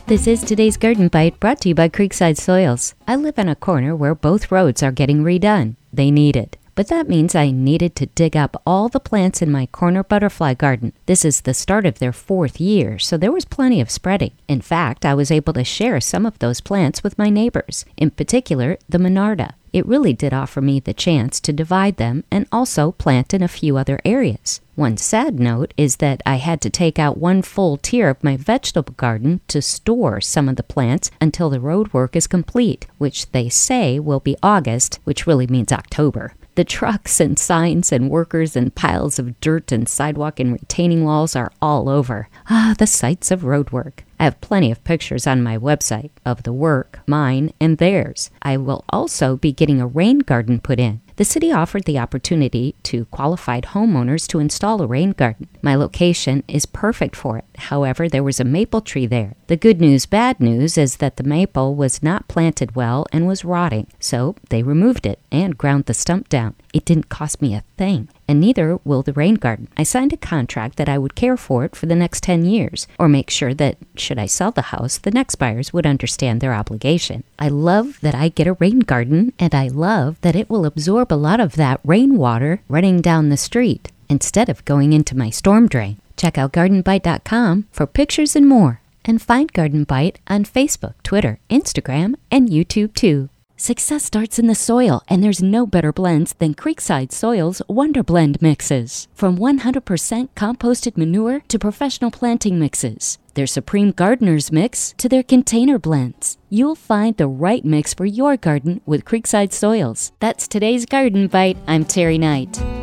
This is today's Garden Bite, brought to you by Creekside Soils. I live on a corner where both roads are getting redone. They need it. But that means I needed to dig up all the plants in my corner butterfly garden. This is the start of their 4th year, so there was plenty of spreading. In fact, I was able to share some of those plants with my neighbors, in particular the Monarda. It really did offer me the chance to divide them and also plant in a few other areas. One sad note is that I had to take out one full tier of my vegetable garden to store some of the plants until the road work is complete, which they say will be August, which really means October. The trucks and signs and workers and piles of dirt and sidewalk and retaining walls are all over. The sights of road work. I have plenty of pictures on my website of the work, mine and theirs. I will also be getting a rain garden put in. The city offered the opportunity to qualified homeowners to install a rain garden. My location is perfect for it. However, there was a maple tree there. The good news, bad news is that the maple was not planted well and was rotting. So they removed it and ground the stump down. It didn't cost me a thing, and neither will the rain garden. I signed a contract that I would care for it for the next 10 years, or make sure that, should I sell the house, the next buyers would understand their obligation. I love that I get a rain garden, and I love that it will absorb a lot of that rainwater running down the street instead of going into my storm drain. Check out gardenbite.com for pictures and more, and find Garden Bite on Facebook, Twitter, Instagram, and YouTube too. Success starts in the soil, and there's no better blends than Creekside Soils Wonder Blend mixes. From 100% composted manure to professional planting mixes, their Supreme Gardener's Mix to their container blends. You'll find the right mix for your garden with Creekside Soils. That's today's Garden Bite. I'm Terry Knight.